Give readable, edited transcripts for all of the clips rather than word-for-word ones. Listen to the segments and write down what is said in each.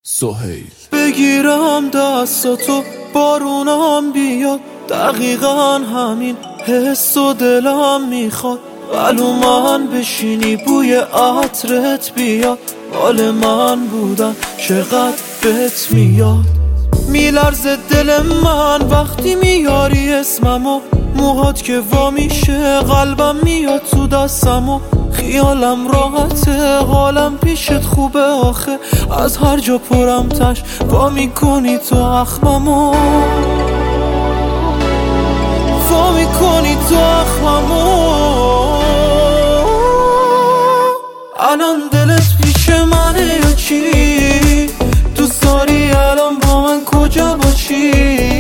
سهیل بگیرم دستاتو بارونم بیاد، دقیقا همین حس و دلم میخواد. ولو من بشینی بوی عطرت بیاد، حال من بودن چقدر بهت میاد. میلرزه دل من وقتی میاری اسممو، موهات که وا میشه قلبم میاد تو دستمو. خیالم راحته حالم پیشت خوبه آخه، از هر جا پرم تش وا میکنی تو اخممو، وا میکنی تو اخممو. الان دلت پیش منه یا چی؟ دوست داری الان با من کجا باشی؟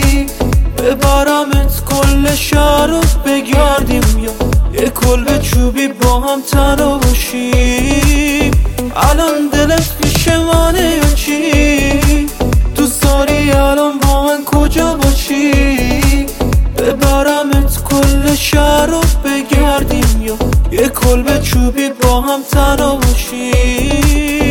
ببرمت کل شهر رو بگردیم یا یه کلبه چوبی با هم تنها باشیم. الان دلت پیش منه یا چی؟ دوست داری الان با من کجا باشی؟ ببرمت کل شهر رو بگردیم یا یه کلبه چوبی با هم تنها باشیم.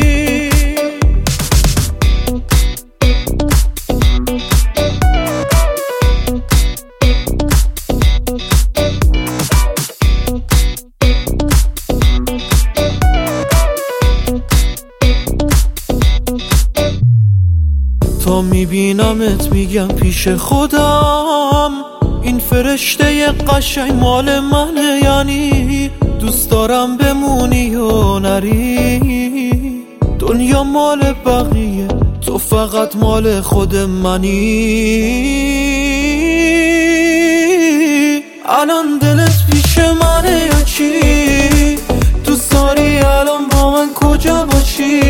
تا میبینمت میگم پیش خودم، این فرشته قشنگ مال منه، یعنی دوست دارم بمونی و نری. دنیا مال بقیه تو فقط مال خود منی. الان دلت پیش منه یا چی؟ دوست داری الان با من کجا باشی؟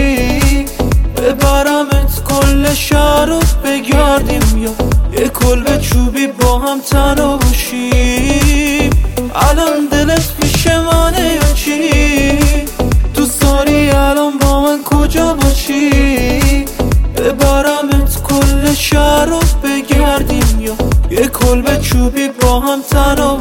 ببرمت کل شهر رو بگردیم یا یه کلبه چوبی با هم تنها باشیم. الان دلت پیش منه یا چی؟ دوست داری الان با من کجا باشی؟ ببرمت کل شهر رو بگردیم یا یه کلبه چوبی با هم تنها